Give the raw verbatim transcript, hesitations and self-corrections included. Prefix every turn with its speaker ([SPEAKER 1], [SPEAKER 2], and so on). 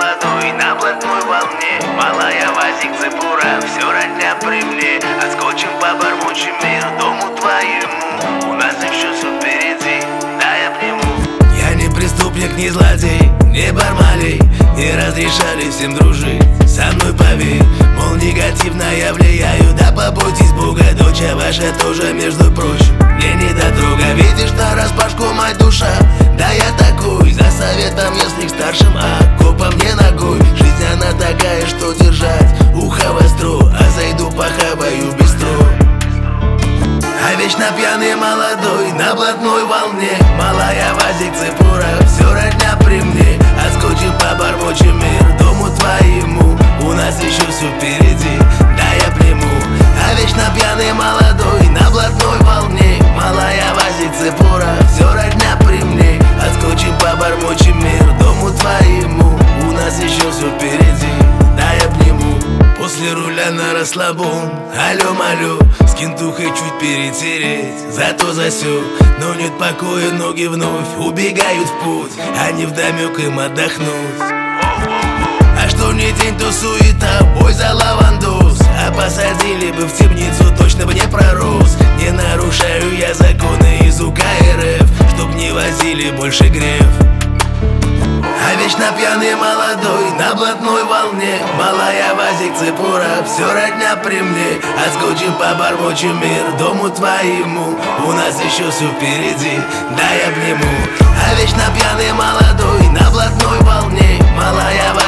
[SPEAKER 1] молодой, на блатной волне. Малая Вазик Цепура, все родня при мне. Отскочим по бормочим мир дому твоему. У нас еще все впереди, дай обниму. Я не преступник, не злодей, не бармалей. Не разрешали всем дружить со мной, поверь. Мол, негативно я влияю, да побойтесь Бога. Дочь ваша тоже, между прочим, мне не до друга. Видишь нараспашку, мать душа, да я такой. За советом, если к старшим, а копа мне ногой. Жизнь она такая, что держать ухо востро. А зайду похабаю бистро. А вечно пьяный молодой, на блатной волне. Малая Вазик Цепура, все родня при мне. Отскочим по бормочим мир дому твоему. У нас еще все впереди, дай я приму. А вечно пьяный молодой, на блатной волне. Малая Вазик Цепура, все родня при мне. Отскочим по бормочим мир дому твоему. У нас еще все впереди, дай обниму. После руля на расслабон, алё-малё, с кентухой чуть перетереть, зато засек. Но нет покоя, ноги вновь убегают в путь, а не вдомек им отдохнуть. А что не день, то суета, бой за лавандос. А посадили бы в темницу, точно бы не пророс. Не нарушаю я законы из УК РФ, чтоб не возили больше греф. А вечно пьяный молодой, на блатной волне. Малая Вазик Цепура, все родня при мне. Отскочим по бормочим мир дому твоему. У нас еще все впереди, дай обниму. А вечно пьяный молодой, на блатной волне. Малая